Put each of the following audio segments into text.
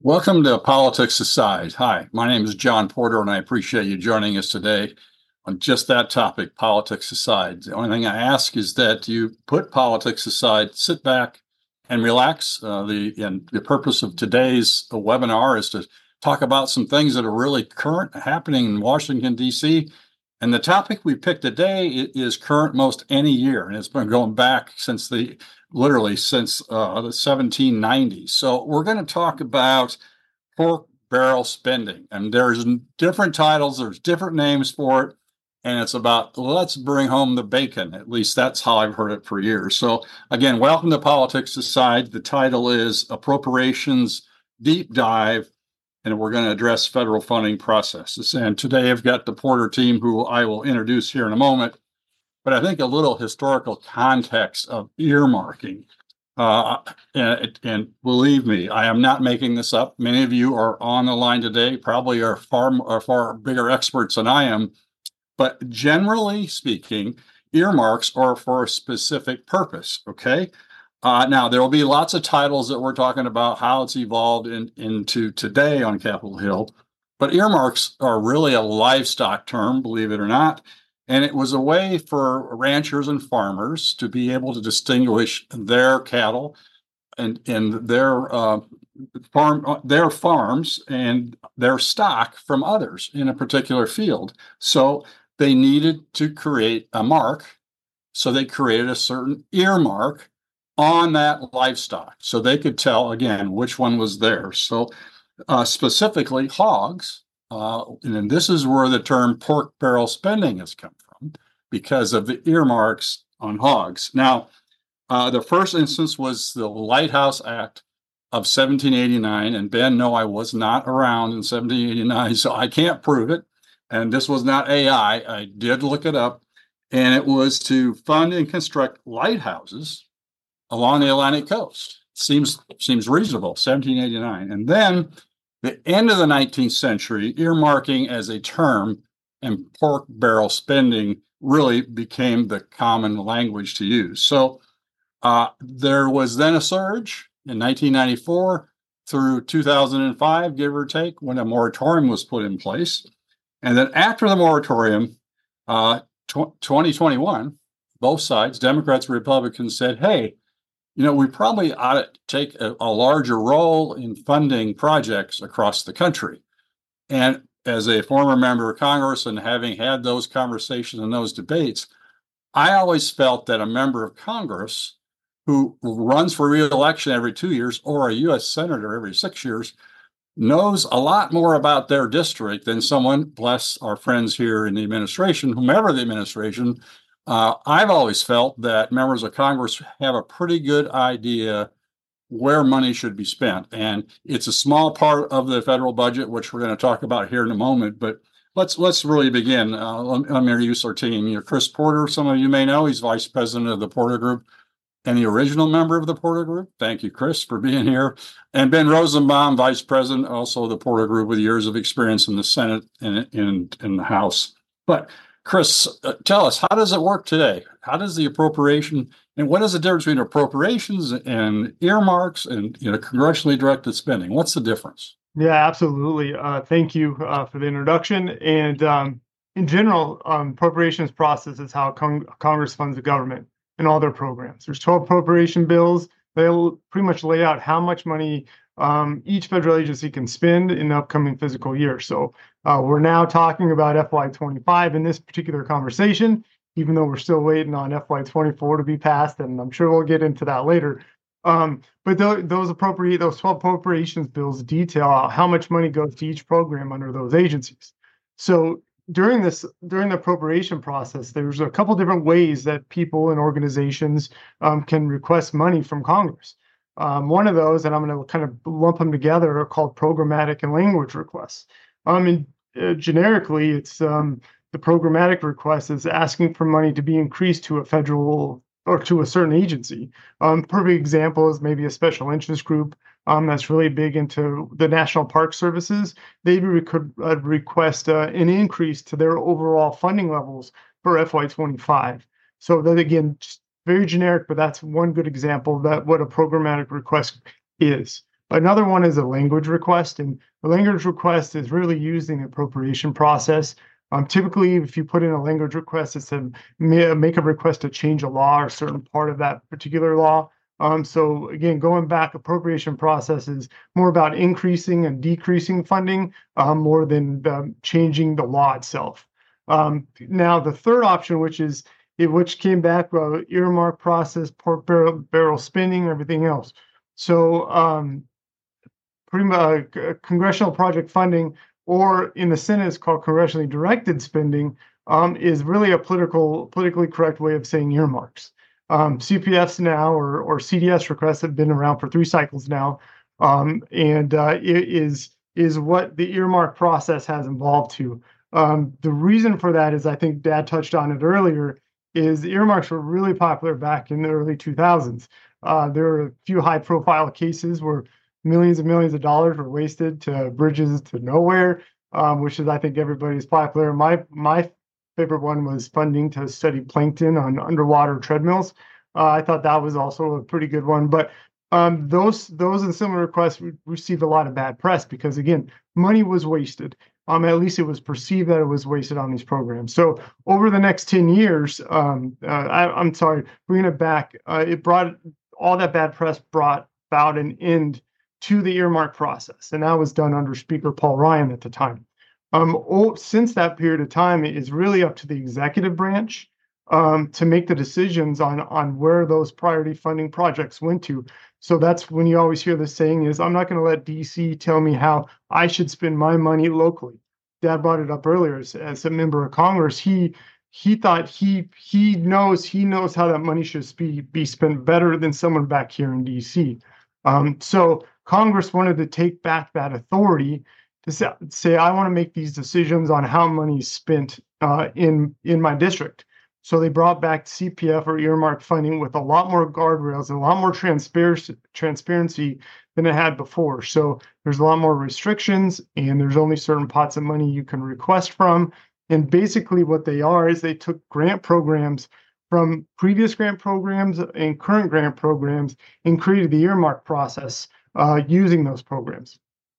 Welcome to Politics Aside. Hi, my name is John Porter, and I appreciate you joining us today on just that topic, politics aside. The only thing I ask is that you put politics aside, sit back, and relax. The purpose of today's webinar is to talk about some things that are really current, happening in Washington, D.C. And the topic we picked today is current most any year, and it's been going back since literally since the 1790s. So we're going to talk about pork barrel spending, and there's different titles, there's different names for it, and it's about let's bring home the bacon. At least that's how I've heard it for years. So again, welcome to Politics Aside. The title is Appropriations Deep Dive, and we're going to address federal funding processes. And today I've got the Porter team, who I will introduce here in a moment. But I think a little historical context of earmarking. And believe me, I am not making this up. Many of you are on the line today, probably are far bigger experts than I am. But generally speaking, earmarks are for a specific purpose. Okay. Now, there will be lots of titles that we're talking about how it's evolved into today on Capitol Hill. But earmarks are really a livestock term, believe it or not. And it was a way for ranchers and farmers to be able to distinguish their cattle and their farms and their stock from others in a particular field. So they needed to create a mark. So they created a certain earmark on that livestock so they could tell, again, which one was theirs. So specifically hogs. And this is where the term pork barrel spending has come from, because of the earmarks on hogs. Now, the first instance was the Lighthouse Act of 1789. And Ben, no, I was not around in 1789, so I can't prove it. And this was not AI. I did look it up. And it was to fund and construct lighthouses along the Atlantic coast. Seems reasonable, 1789. And then the end of the 19th century, earmarking as a term and pork barrel spending really became the common language to use. So there was then a surge in 1994 through 2005, give or take, when a moratorium was put in place. And then after the moratorium, 2021, both sides, Democrats and Republicans, said, hey, we probably ought to take a larger role in funding projects across the country. And as a former member of Congress and having had those conversations and those debates, I always felt that a member of Congress who runs for re-election every 2 years or a U.S. senator every 6 years knows a lot more about their district than someone, bless our friends here in the administration, whomever the administration. I've always felt that members of Congress have a pretty good idea where money should be spent. And it's a small part of the federal budget, which we're going to talk about here in a moment. But let's really begin. Let me introduce our team. Chris Porter, some of you may know, he's vice president of the Porter Group and the original member of the Porter Group. Thank you, Chris, for being here. And Ben Rosenbaum, vice president, also the Porter Group, with years of experience in the Senate and in the House. But Chris, tell us, how does it work today? How does the appropriation, and what is the difference between appropriations and earmarks and congressionally directed spending? What's the difference? Yeah, absolutely. Thank you for the introduction. And in general, appropriations process is how Congress funds the government and all their programs. There's 12 appropriation bills. They'll pretty much lay out how much money each federal agency can spend in the upcoming fiscal year. So we're now talking about FY25 in this particular conversation, even though we're still waiting on FY24 to be passed, and I'm sure we'll get into that later. But those 12 appropriations bills detail out how much money goes to each program under those agencies. So during the appropriation process, there's a couple different ways that people and organizations can request money from Congress. One of those, and I'm going to kind of lump them together, are called programmatic and language requests. Generically, it's the programmatic request is asking for money to be increased to a federal or to a certain agency. Perfect example is maybe a special interest group that's really big into the National Park Services. They could request an increase to their overall funding levels for FY25. So that, again, just very generic, but that's one good example that what a programmatic request is. Another one is a language request, and the language request is really used in the appropriation process. Typically, if you put in a language request, it's to make a request to change a law or a certain part of that particular law. So again, going back, appropriation process is more about increasing and decreasing funding, more than changing the law itself. Now, the third option, which came back, earmark process, pork barrel spending, everything else. So pretty much congressional project funding, or in the Senate, it's called congressionally directed spending, is really a politically correct way of saying earmarks. CPFs now, or CDS requests, have been around for 3 cycles now, and it is what the earmark process has evolved to. The reason for that is, I think Dad touched on it earlier, is the earmarks were really popular back in the early 2000s. There were a few high-profile cases where millions and millions of dollars were wasted to bridges to nowhere, which is, I think, everybody's popular. My favorite one was funding to study plankton on underwater treadmills. I thought that was also a pretty good one. But those and similar requests received a lot of bad press because, again, money was wasted. At least it was perceived that it was wasted on these programs. So over the next 10 years, I'm sorry, bringing it back, it brought all that bad press brought about an end to the earmark process, and that was done under Speaker Paul Ryan at the time. Since that period of time, it is really up to the executive branch to make the decisions on where those priority funding projects went to. So that's when you always hear the saying is, I'm not going to let DC tell me how I should spend my money locally. Dad brought it up earlier as a member of Congress. He thought he knows how that money should be spent better than someone back here in DC. So Congress wanted to take back that authority to say, I want to make these decisions on how money is spent in my district. So they brought back CPF, or earmark funding, with a lot more guardrails and a lot more transparency than it had before. So there's a lot more restrictions, and there's only certain pots of money you can request from. And basically what they are is they took grant programs from previous grant programs and current grant programs and created the earmark process using those programs.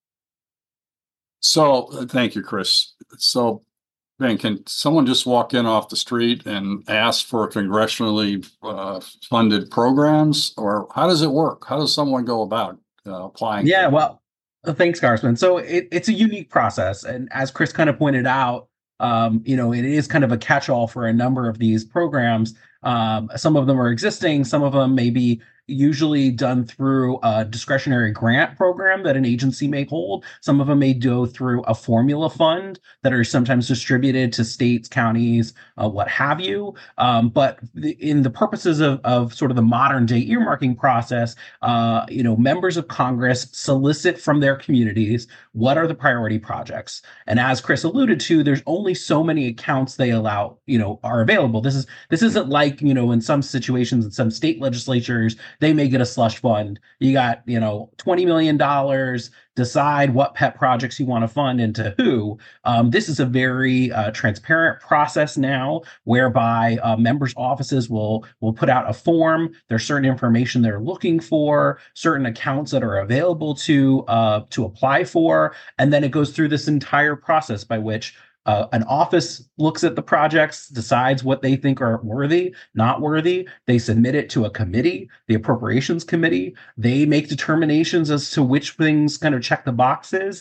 So thank you, Chris. So Ben, can someone just walk in off the street and ask for congressionally funded programs, or how does it work? How does someone go about applying? Yeah, well, thanks, Congressman. So it's a unique process, and as Chris kind of pointed out, it is kind of a catch-all for a number of these programs. Some of them are existing, some of them may be usually done through a discretionary grant program that an agency may hold. Some of them may go through a formula fund that are sometimes distributed to states, counties, what have you. But in the purposes of sort of the modern day earmarking process, members of Congress solicit from their communities what are the priority projects. And as Chris alluded to, there's only so many accounts they allow, are available. This isn't like, in some situations in some state legislatures, they may get a slush fund. You got, $20 million, decide what pet projects you want to fund and to who. This is a very transparent process now, whereby members' offices will put out a form. There's certain information they're looking for, certain accounts that are available to apply for, and then it goes through this entire process by which an office looks at the projects, decides what they think are worthy, not worthy. They submit it to a committee, the appropriations committee. They make determinations as to which things kind of check the boxes.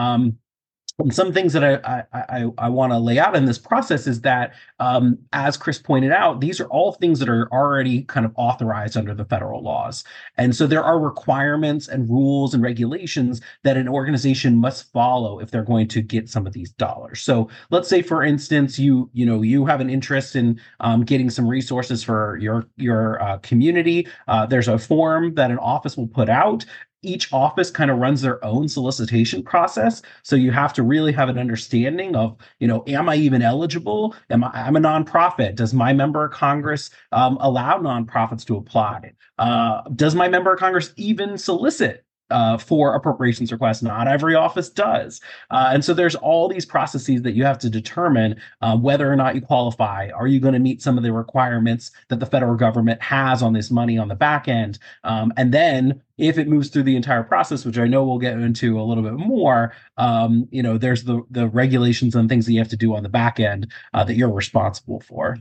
And some things that I want to lay out in this process is that, as Chris pointed out, these are all things that are already kind of authorized under the federal laws. And so there are requirements and rules and regulations that an organization must follow if they're going to get some of these dollars. So let's say, for instance, you have an interest in getting some resources for your community. There's a form that an office will put out. Each office kind of runs their own solicitation process. So you have to really have an understanding of, am I even eligible? I'm a nonprofit. Does my member of Congress allow nonprofits to apply? Does my member of Congress even solicit for appropriations requests. Not every office does. And so there's all these processes that you have to determine whether or not you qualify. Are you going to meet some of the requirements that the federal government has on this money on the back end? And then if it moves through the entire process, which I know we'll get into a little bit more, there's the regulations and things that you have to do on the back end that you're responsible for.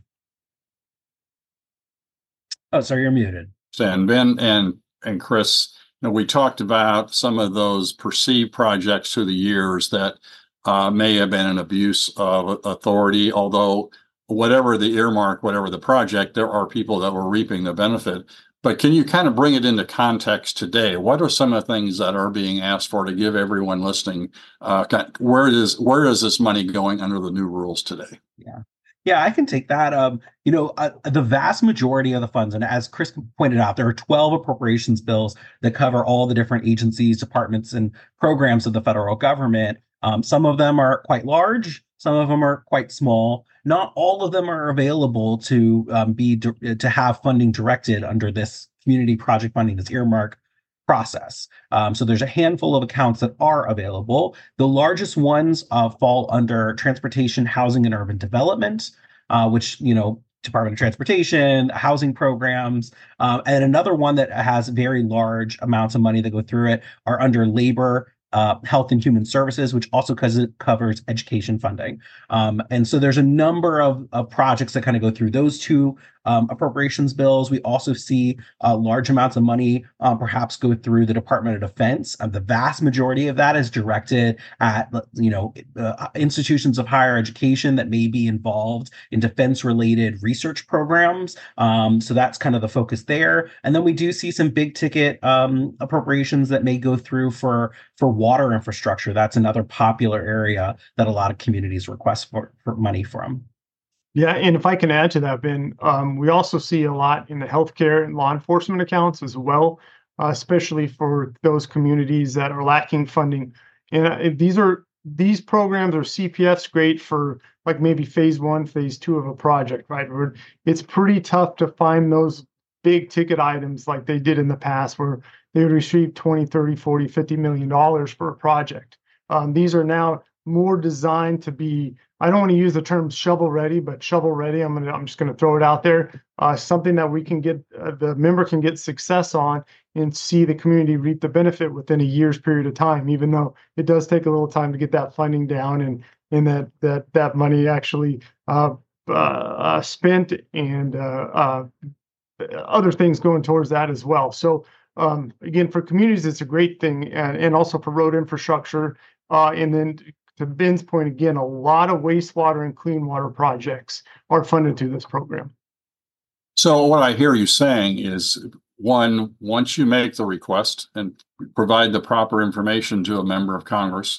Oh, sorry, you're muted. And Ben and Chris, we talked about some of those perceived projects through the years that may have been an abuse of authority, although whatever the earmark, whatever the project, there are people that were reaping the benefit. But can you kind of bring it into context today? What are some of the things that are being asked for to give everyone listening? Where is this money going under the new rules today? Yeah, I can take that. The vast majority of the funds, and as Chris pointed out, there are 12 appropriations bills that cover all the different agencies, departments, and programs of the federal government. Some of them are quite large. Some of them are quite small. Not all of them are available to have funding directed under this community project funding, this earmark process. So there's a handful of accounts that are available. The largest ones fall under transportation, housing, and urban development, which, Department of Transportation, housing programs, and another one that has very large amounts of money that go through it are under labor, health and human services, which also covers education funding. And so there's a number of projects that kind of go through those two appropriations bills. We also see large amounts of money perhaps go through the Department of Defense. The vast majority of that is directed at institutions of higher education that may be involved in defense-related research programs. So that's kind of the focus there. And then we do see some big ticket appropriations that may go through for water infrastructure. That's another popular area that a lot of communities request for money from. Yeah, and if I can add to that, Ben, we also see a lot in the healthcare and law enforcement accounts as well, especially for those communities that are lacking funding. And these programs or CPF's great for like maybe phase 1, phase 2 of a project, right? Where it's pretty tough to find those big ticket items like they did in the past where they would receive 20, 30, 40, $50 million for a project. These are now more designed to be, I don't want to use the term shovel ready, but shovel ready, I'm just going to throw it out there. Something that we can get, the member can get success on and see the community reap the benefit within a year's period of time, even though it does take a little time to get that funding down and that money actually spent and other things going towards that as well. So again, for communities, it's a great thing, and also for road infrastructure. And then to Ben's point, again, a lot of wastewater and clean water projects are funded through this program. So what I hear you saying is, one, once you make the request and provide the proper information to a member of Congress,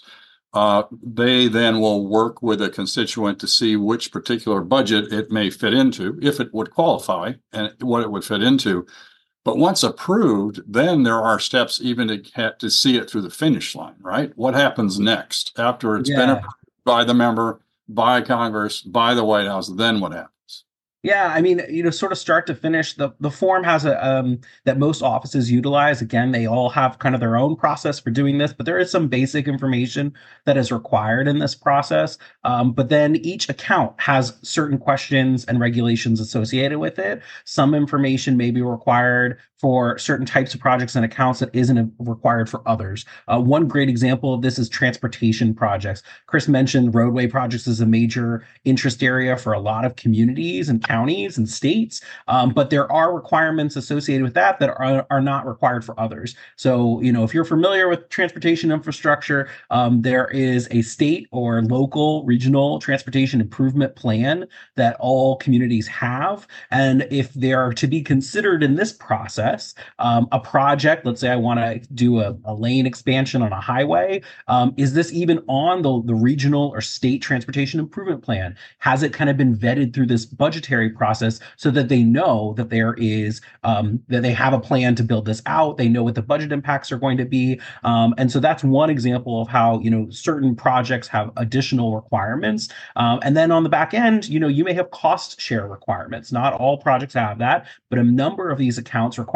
they then will work with a constituent to see which particular budget it may fit into, if it would qualify, and what it would fit into. But once approved, then there are steps even to see it through the finish line, right? What happens next after it's been approved by the member, by Congress, by the White House? Then what happens? Yeah, I mean, sort of start to finish, the form has a that most offices utilize. Again, they all have kind of their own process for doing this, but there is some basic information that is required in this process. But then each account has certain questions and regulations associated with it. Some information may be required for certain types of projects and accounts that isn't required for others. One great example of this is transportation projects. Chris mentioned roadway projects as a major interest area for a lot of communities and counties and states, but there are requirements associated with that are not required for others. So, if you're familiar with transportation infrastructure, there is a state or local regional transportation improvement plan that all communities have. And if they are to be considered in this process, a project, let's say I want to do a lane expansion on a highway, is this even on the regional or state transportation improvement plan? Has it kind of been vetted through this budgetary process so that they know that there is that they have a plan to build this out? They know what the budget impacts are going to be, and so that's one example of how certain projects have additional requirements. And then on the back end, you may have cost share requirements. Not all projects have that, but a number of these accounts require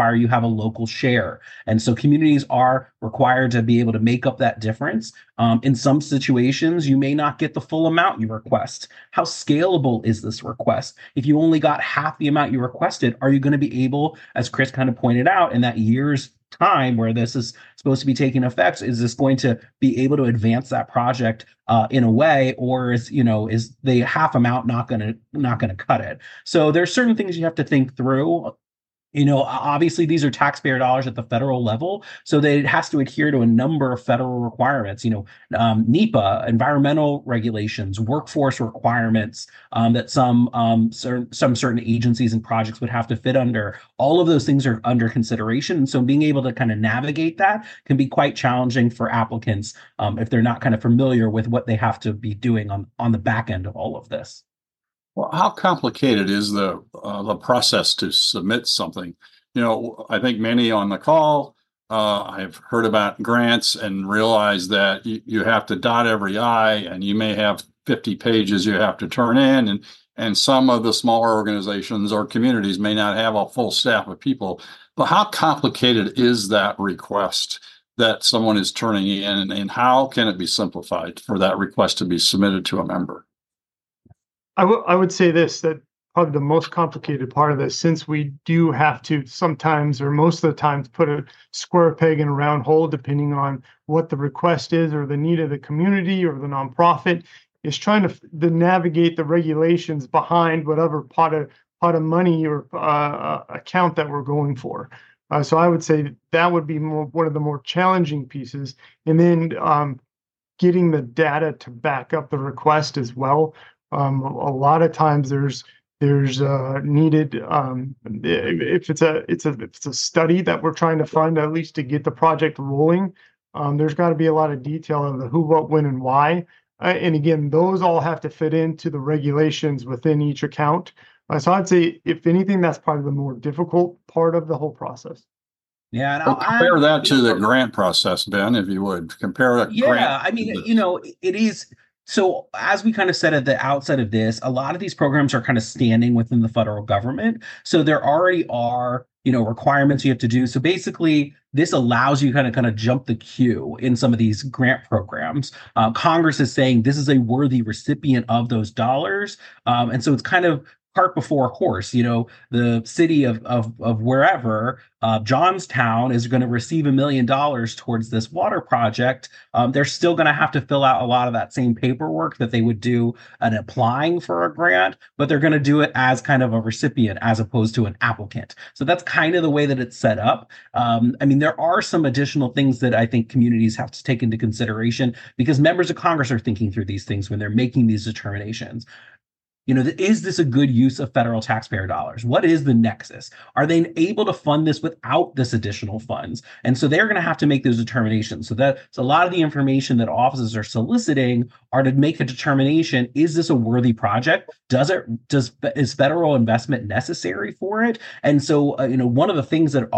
require you have a local share. And so communities are required to be able to make up that difference. In some situations, you may not get the full amount you request. How scalable is this request? If you only got half the amount you requested, are you going to be able, as Chris kind of pointed out, in that year's time where this is supposed to be taking effect, is this going to be able to advance that project in a way, or is the half amount not going to cut it? So there's certain things you have to think through. Obviously, these are taxpayer dollars at the federal level, so that it has to adhere to a number of federal requirements. NEPA, environmental regulations, workforce requirements that some certain agencies and projects would have to fit under. All of those things are under consideration, and so being able to kind of navigate that can be quite challenging for applicants if they're not kind of familiar with what they have to be doing on the back end of all of this. Well, how complicated is the process to submit something? I think many on the call, I've heard about grants and realized that you have to dot every I, and you may have 50 pages you have to turn in, and some of the smaller organizations or communities may not have a full staff of people. But how complicated is that request that someone is turning in, and how can it be simplified for that request to be submitted to a member? I would say this, that probably the most complicated part of this, since we do have to sometimes, or most of the times, put a square peg in a round hole, depending on what the request is or the need of the community or the nonprofit, is trying to navigate the regulations behind whatever pot of money or account that we're going for. So I would say that would be one of the more challenging pieces. And then getting the data to back up the request as well. A lot of times there's needed if it's a study that we're trying to fund, at least to get the project rolling. There's got to be a lot of detail of the who, what, when, and why. And again, those all have to fit into the regulations within each account. So I'd say, if anything, that's probably the more difficult part of the whole process. Yeah, and Well, compare that to the grant process, Ben, if you would. Compare a grant. Yeah, I mean, it is. So as we kind of said at the outset of this, a lot of these programs are kind of standing within the federal government. So there already are, requirements you have to do. So basically, this allows you kind of jump the queue in some of these grant programs. Congress is saying this is a worthy recipient of those dollars. And so it's kind of cart before horse. The city of wherever, Johnstown, is going to receive $1 million towards this water project. They're still going to have to fill out a lot of that same paperwork that they would do in applying for a grant, but they're going to do it as kind of a recipient as opposed to an applicant. So that's kind of the way that it's set up. I mean, there are some additional things that I think communities have to take into consideration, because members of Congress are thinking through these things when they're making these determinations. Is this a good use of federal taxpayer dollars? What is the nexus? Are they able to fund this without this additional funds? And so they're going to have to make those determinations. So a lot of the information that offices are soliciting are to make a determination: is this a worthy project? Is federal investment necessary for it? And so one of the things that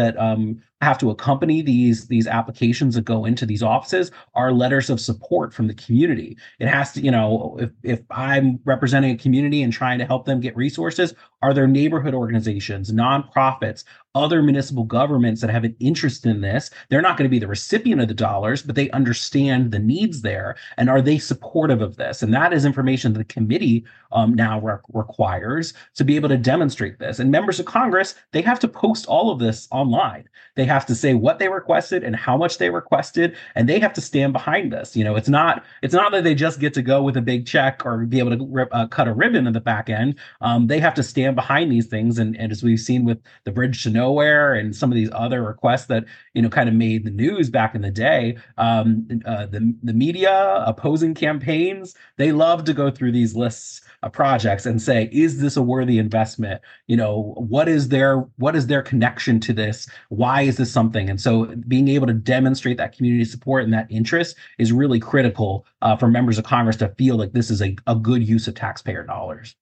have to accompany these applications that go into these offices are letters of support from the community. It has to, if I'm representing a community and trying to help them get resources, are there neighborhood organizations, nonprofits, other municipal governments that have an interest in this? They're not going to be the recipient of the dollars, but they understand the needs there. And are they supportive of this? And that is information that the committee now requires to be able to demonstrate this. And members of Congress, they have to post all of this online. They have to say what they requested and how much they requested, and they have to stand behind this. It's not that they just get to go with a big check or be able to cut a ribbon in the back end. They have to stand behind these things. And as we've seen with the Bridge to Nowhere and some of these other requests that kind of made the news back in the day, the media, opposing campaigns, they love to go through these lists of projects and say, is this a worthy investment? What is their connection to this? Why is this something? And so being able to demonstrate that community support and that interest is really critical for members of Congress to feel like this is a good use of taxpayer dollars.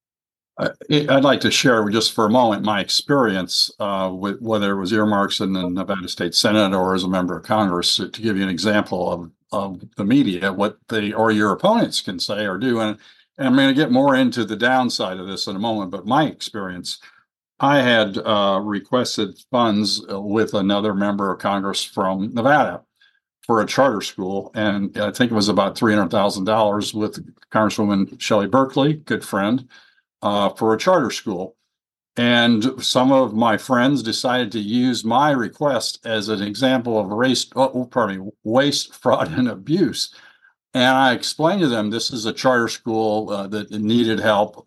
I'd like to share just for a moment my experience with whether it was earmarks in the Nevada State Senate or as a member of Congress, to give you an example of the media, what they or your opponents can say or do. And I'm going to get more into the downside of this in a moment, but my experience, I had requested funds with another member of Congress from Nevada for a charter school, and I think it was about $300,000 with Congresswoman Shelley Berkeley, good friend, for a charter school. And some of my friends decided to use my request as an example of waste, fraud, and abuse. And I explained to them this is a charter school that needed help,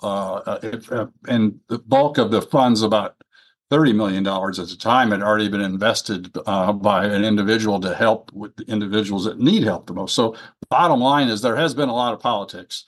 and the bulk of the funds, about $30 million at the time, had already been invested by an individual to help with the individuals that need help the most. So, bottom line is there has been a lot of politics.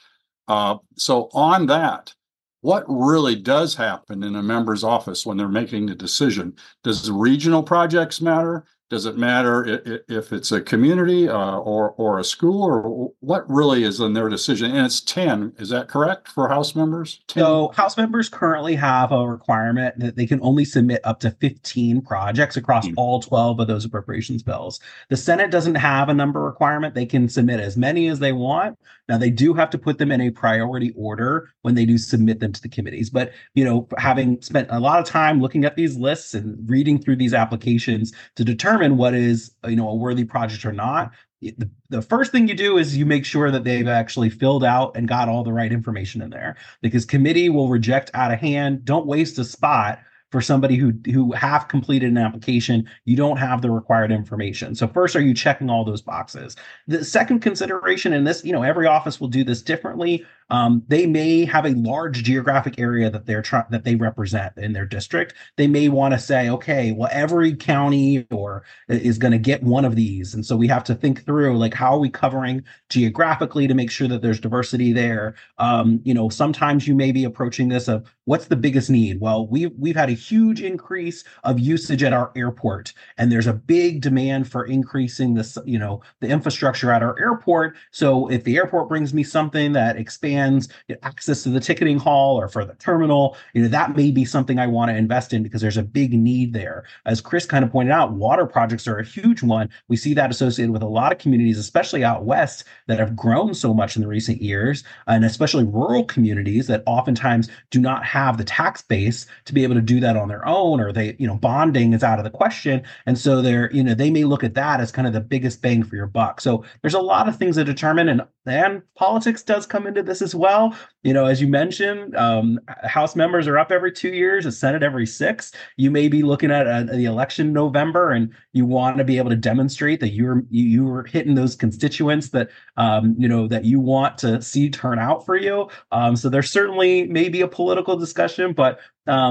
So, on that, what really does happen in a member's office when they're making the decision? Does the regional projects matter? Does it matter if it's a community or a school, or what really is in their decision? And it's 10, is that correct for House members? 10? So House members currently have a requirement that they can only submit up to 15 projects across all 12 of those appropriations bills. The Senate doesn't have a number requirement. They can submit as many as they want. Now, they do have to put them in a priority order when they do submit them to the committees. But, having spent a lot of time looking at these lists and reading through these applications to determine what is, a worthy project or not, the first thing you do is you make sure that they've actually filled out and got all the right information in there, because committee will reject out of hand. Don't waste a spot for somebody who have completed an application. You don't have the required information. So first, are you checking all those boxes? The second consideration in this, every office will do this differently. They may have a large geographic area that they represent in their district. They may want to say, okay, well, every county or is going to get one of these, and so we have to think through, like, how are we covering geographically to make sure that there's diversity there. Sometimes you may be approaching this of what's the biggest need. Well, we've had a huge increase of usage at our airport, and there's a big demand for increasing this, the infrastructure at our airport. So if the airport brings me something that expands access to the ticketing hall or for the terminal, that may be something I want to invest in because there's a big need there. As Chris kind of pointed out, water projects are a huge one. We see that associated with a lot of communities, especially out west, that have grown so much in the recent years, and especially rural communities that oftentimes do not have the tax base to be able to do that on their own, or bonding is out of the question. And so they may look at that as kind of the biggest bang for your buck. So there's a lot of things to determine, and politics does come into this as well. As you mentioned, House members are up every 2 years, the Senate every 6. You may be looking at the election in November, and you want to be able to demonstrate that you're hitting those constituents that that you want to see turn out for you. So there's certainly maybe a political discussion, but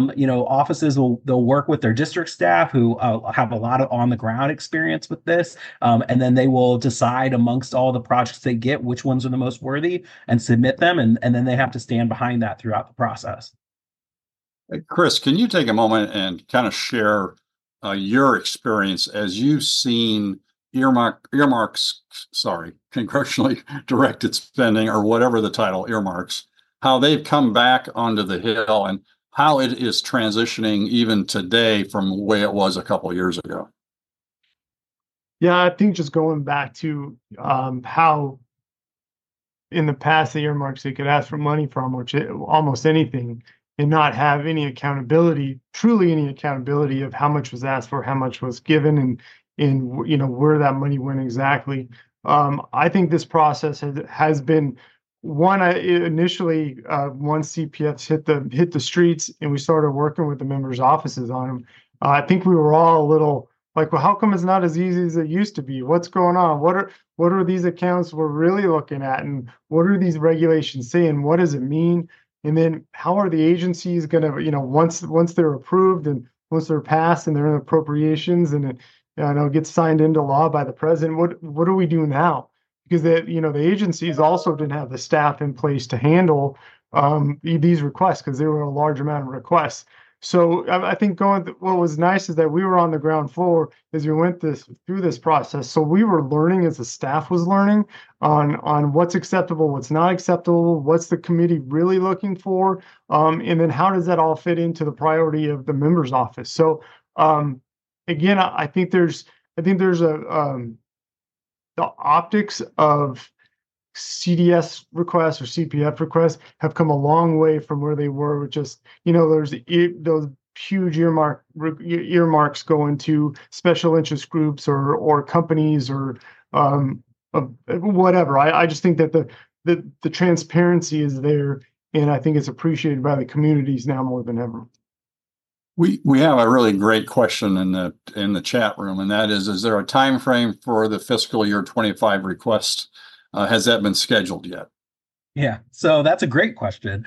offices they'll work with their district staff who have a lot of on the ground experience with this, and then they will decide amongst all the projects they get which ones are the most worthy and submit them, and then they have to stand behind that throughout the process. Hey, Chris, can you take a moment and kind of share your experience as you've seen congressionally directed spending, or whatever the title, earmarks, how they've come back onto the Hill and how it is transitioning even today from the way it was a couple of years ago? Yeah, I think just going back to how in the past the earmarks they could ask for money from, almost anything, and not have any accountability, truly any accountability of how much was asked for, how much was given, and where that money went exactly. I think this process has been one. Initially, once CPFs hit the streets and we started working with the members' offices on them, I think we were all a little like, well, how come it's not as easy as it used to be? What's going on? What are these accounts we're really looking at, and what are these regulations saying? What does it mean? And then how are the agencies going to, once they're approved and once they're passed and they're in appropriations and it gets signed into law by the president, what do we do now? Because the agencies also didn't have the staff in place to handle these requests, because there were a large amount of requests. So I think what was nice is that we were on the ground floor as we went through this process. So we were learning as the staff was learning on what's acceptable, what's not acceptable, what's the committee really looking for, and then how does that all fit into the priority of the member's office. So again, I think there's the optics of CDS requests or CPF requests have come a long way from where they were with just, there's those huge earmarks going to special interest groups or companies or whatever. I just think that the transparency is there, and I think it's appreciated by the communities now more than ever. We have a really great question in the chat room, and that is there a time frame for the fiscal year 25 request? Has that been scheduled yet? Yeah, so that's a great question.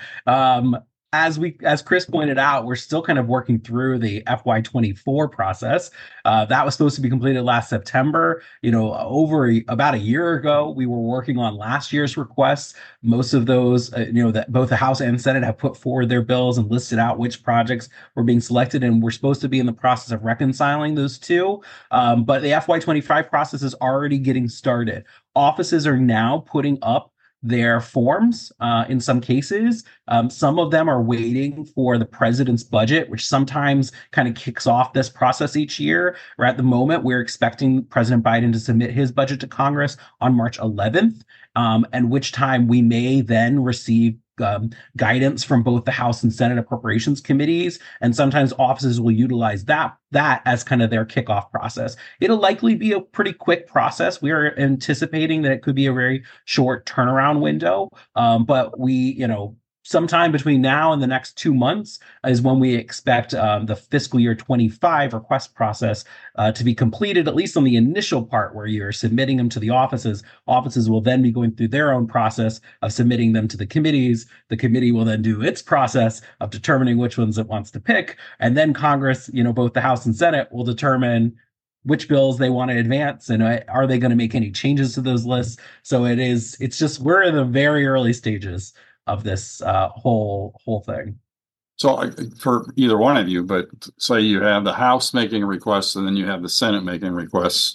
As Chris pointed out, we're still kind of working through the FY24 process. That was supposed to be completed last September. About a year ago, we were working on last year's requests. Most of those, that both the House and Senate have put forward their bills and listed out which projects were being selected, and we're supposed to be in the process of reconciling those two. But the FY25 process is already getting started. Offices are now putting up their forms in some cases. Some of them are waiting for the president's budget, which sometimes kind of kicks off this process each year. Or at the moment, we're expecting President Biden to submit his budget to Congress on March 11th, and which time we may then receive guidance from both the House and Senate appropriations committees, and sometimes offices will utilize that as kind of their kickoff process. It'll likely be a pretty quick process. We are anticipating that it could be a very short turnaround window, but sometime between now and the next 2 months is when we expect the fiscal year 25 request process to be completed, at least on the initial part where you're submitting them to the offices. Offices will then be going through their own process of submitting them to the committees. The committee will then do its process of determining which ones it wants to pick. And then Congress, both the House and Senate will determine which bills they want to advance and are they going to make any changes to those lists. So we're in the very early stages of this whole thing. So for either one of you, but say you have the House making requests and then you have the Senate making requests,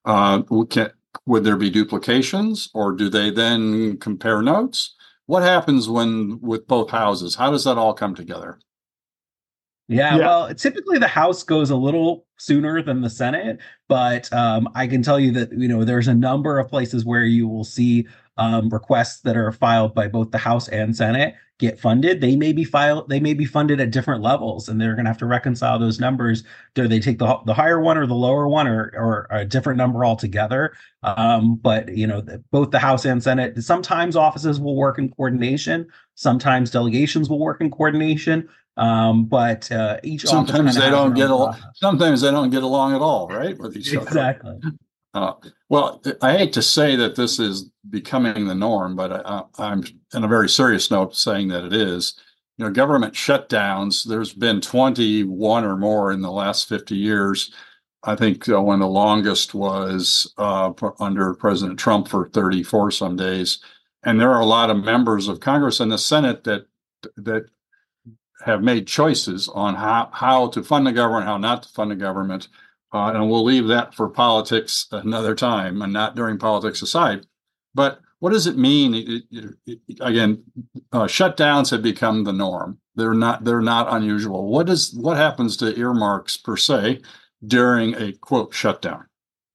would there be duplications, or do they then compare notes? What happens with both houses? How does that all come together? Yeah, well, typically the House goes a little sooner than the Senate, but I can tell you that there's a number of places where you will see requests that are filed by both the House and Senate get funded. They may be funded at different levels, and they're going to have to reconcile those numbers. Do they take the higher one or the lower one, or a different number altogether? But both the House and Senate, sometimes offices will work in coordination, sometimes delegations will work in coordination. But each sometimes they don't get along. Sometimes they don't get along at all, right, with each other. Exactly. Well, I hate to say that this is becoming the norm, but I'm in a very serious note saying that it is. Government shutdowns, there's been 21 or more in the last 50 years. I think one of the longest was under President Trump for 34 some days. And there are a lot of members of Congress and the Senate that have made choices on how to fund the government, how not to fund the government. And we'll leave that for politics another time, and not during Politics Aside. But what does it mean? Again, shutdowns have become the norm. They're not unusual. What happens to earmarks per se during a quote shutdown?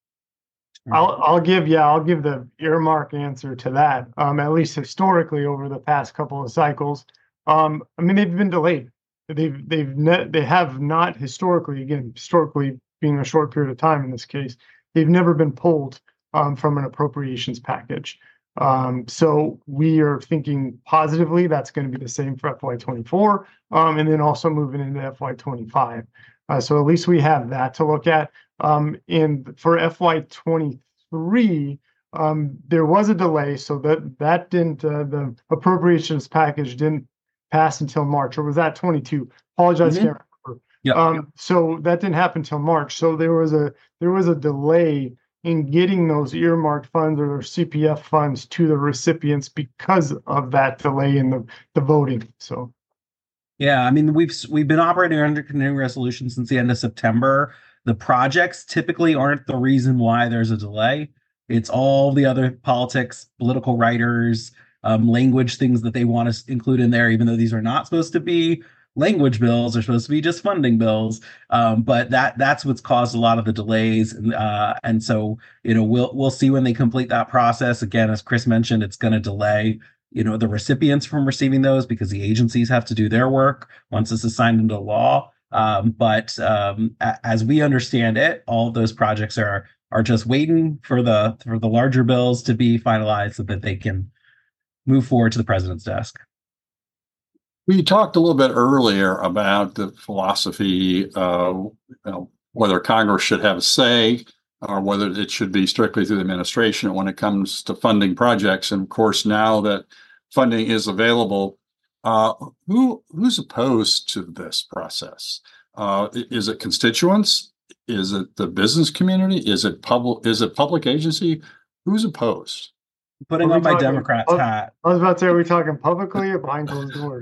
I'll give the earmark answer to that. At least historically, over the past couple of cycles, they've been delayed. They have not historically being a short period of time in this case, they've never been pulled from an appropriations package. So we are thinking positively that's going to be the same for FY24, and then also moving into FY25. So at least we have that to look at. And for FY23, there was a delay, so that didn't the appropriations package didn't pass until March, or was that 22? Apologize, can't remember. Yep. So that didn't happen until March. So there was a delay in getting those earmarked funds or CPF funds to the recipients because of that delay in the voting. So yeah, we've been operating under continuing resolution since the end of September. The projects typically aren't the reason why there's a delay. It's all the other politics, political writers, language things that they want to include in there, even though these are not supposed to be language bills, are supposed to be just funding bills. But that's what's caused a lot of the delays. And so, we'll see when they complete that process. Again, as Chris mentioned, it's going to delay, the recipients from receiving those because the agencies have to do their work once this is signed into law. As we understand it, all of those projects are just waiting for the larger bills to be finalized so that they can move forward to the president's desk. We talked a little bit earlier about the philosophy, whether Congress should have a say or whether it should be strictly through the administration when it comes to funding projects. And of course, now that funding is available, who's opposed to this process? Is it constituents? Is it the business community? Is it public agency? Who's opposed? Putting on my Democrats hat. I was about to say, are we talking publicly or behind closed doors?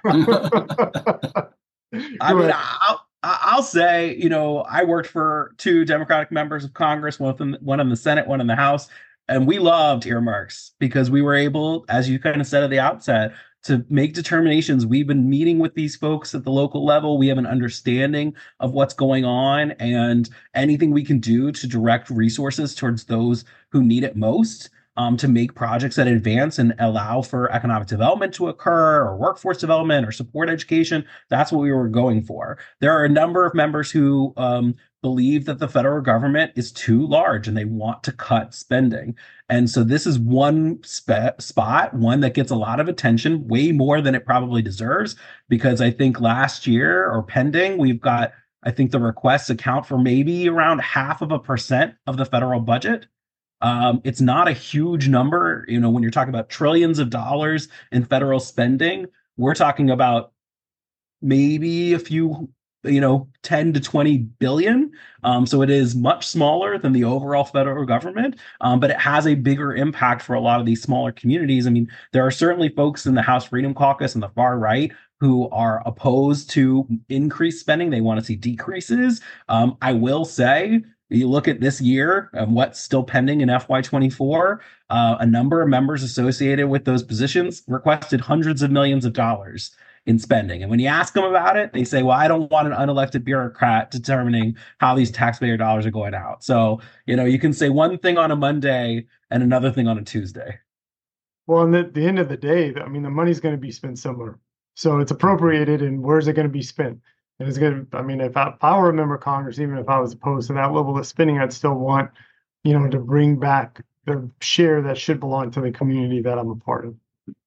I'll say, I worked for two Democratic members of Congress, one in the Senate, one in the House, and we loved earmarks because we were able, as you kind of said at the outset, to make determinations. We've been meeting with these folks at the local level. We have an understanding of what's going on, and anything we can do to direct resources towards those who need it most, to make projects that advance and allow for economic development to occur, or workforce development, or support education. That's what we were going for. There are a number of members who believe that the federal government is too large and they want to cut spending. And so this is one one that gets a lot of attention, way more than it probably deserves, because I think last year, or pending, we've got, I think the requests account for maybe around 0.5% of the federal budget. It's not a huge number. When you're talking about trillions of dollars in federal spending, we're talking about maybe a few, 10 to 20 billion. So it is much smaller than the overall federal government, but it has a bigger impact for a lot of these smaller communities. I mean, there are certainly folks in the House Freedom Caucus and the far right who are opposed to increased spending. They want to see decreases. I will say, you look at this year and what's still pending in FY24, a number of members associated with those positions requested hundreds of millions of dollars in spending. And when you ask them about it, they say, well, I don't want an unelected bureaucrat determining how these taxpayer dollars are going out. So, you can say one thing on a Monday and another thing on a Tuesday. Well, and at the end of the day, the money's going to be spent somewhere. So it's appropriated, and where's it going to be spent? And it's going to, if I were a member of Congress, even if I was opposed to that level of spending, I'd still want, to bring back the share that should belong to the community that I'm a part of.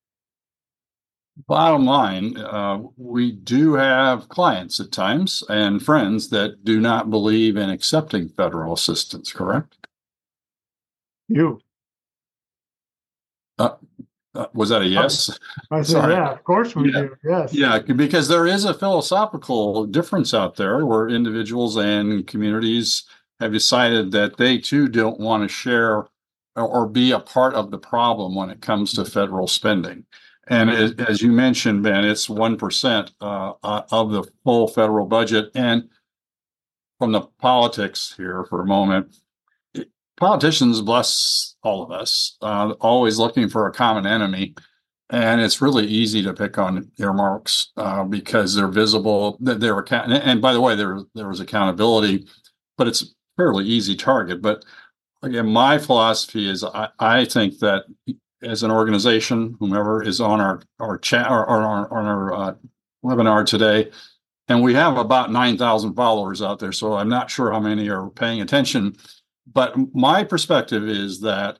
Bottom line, we do have clients at times and friends that do not believe in accepting federal assistance, correct? You. Was that a yes? I said, yeah, of course we do. Yes. Yeah, because there is a philosophical difference out there where individuals and communities have decided that they too don't want to share or be a part of the problem when it comes to federal spending. And as you mentioned, Ben, it's 1% of the full federal budget. And from the politics here for a moment, politicians, bless all of us, always looking for a common enemy. And it's really easy to pick on earmarks because they're visible. And by the way, there was accountability, but it's a fairly easy target. But again, my philosophy is I think that as an organization, whomever is on our chat or on our webinar today, and we have about 9,000 followers out there, so I'm not sure how many are paying attention. But my perspective is that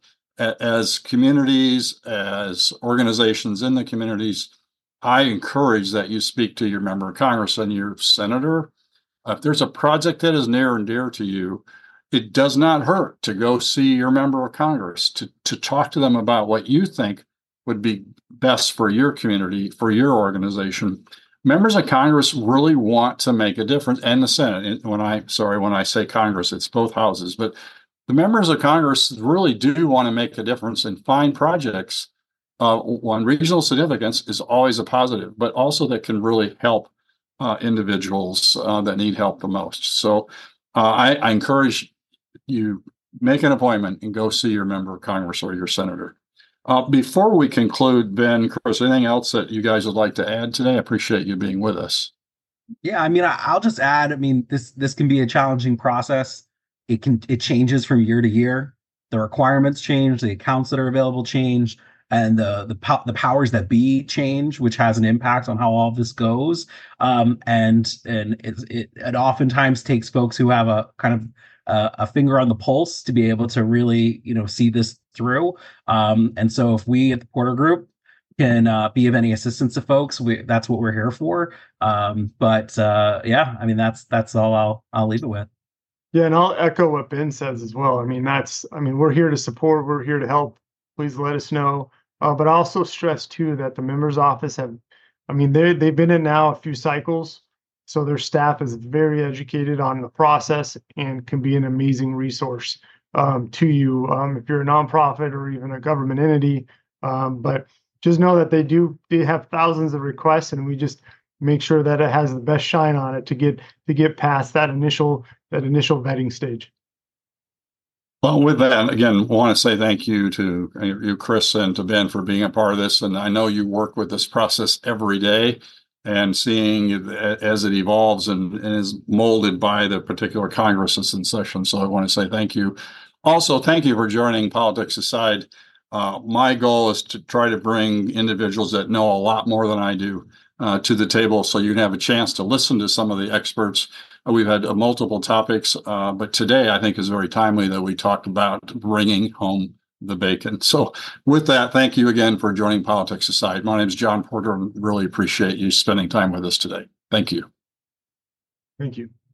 as communities, as organizations in the communities, I encourage that you speak to your member of Congress and your senator. If there's a project that is near and dear to you, it does not hurt to go see your member of Congress, to talk to them about what you think would be best for your community, for your organization. Members of Congress really want to make a difference, and the Senate. When I say Congress, it's both houses. But the members of Congress really do want to make a difference and find projects. One, regional significance is always a positive, but also that can really help individuals that need help the most. So I encourage you, make an appointment and go see your member of Congress or your senator. Before we conclude, Ben, Chris, anything else that you guys would like to add today? I appreciate you being with us. Yeah, I'll just add, this can be a challenging process. It changes from year to year. The requirements change, the accounts that are available change. and the powers that be change, which has an impact on how all of this goes. And it oftentimes takes folks who have a kind of a finger on the pulse to be able to really, see this through. And so if we at the Porter Group can be of any assistance to folks, that's what we're here for. But yeah, I mean, that's all I'll leave it with. Yeah, and I'll echo what Ben says as well. I mean, we're here to support, we're here to help. Please let us know. But I also stress too that the members office they've been in now a few cycles, so their staff is very educated on the process and can be an amazing resource to you if you're a nonprofit or even a government entity. But just know that they have thousands of requests, and we just make sure that it has the best shine on it to get past that initial vetting stage. Well, with that, again, I want to say thank you to you, Chris, and to Ben for being a part of this. And I know you work with this process every day and seeing it as it evolves and is molded by the particular Congress that's in session. So I want to say thank you. Also, thank you for joining Politics Aside. My goal is to try to bring individuals that know a lot more than I do to the table, so you can have a chance to listen to some of the experts. We've had multiple topics, but today I think is very timely that we talked about bringing home the bacon. So with that, thank you again for joining Politics Aside. My name is John Porter, and really appreciate you spending time with us today. Thank you. Thank you.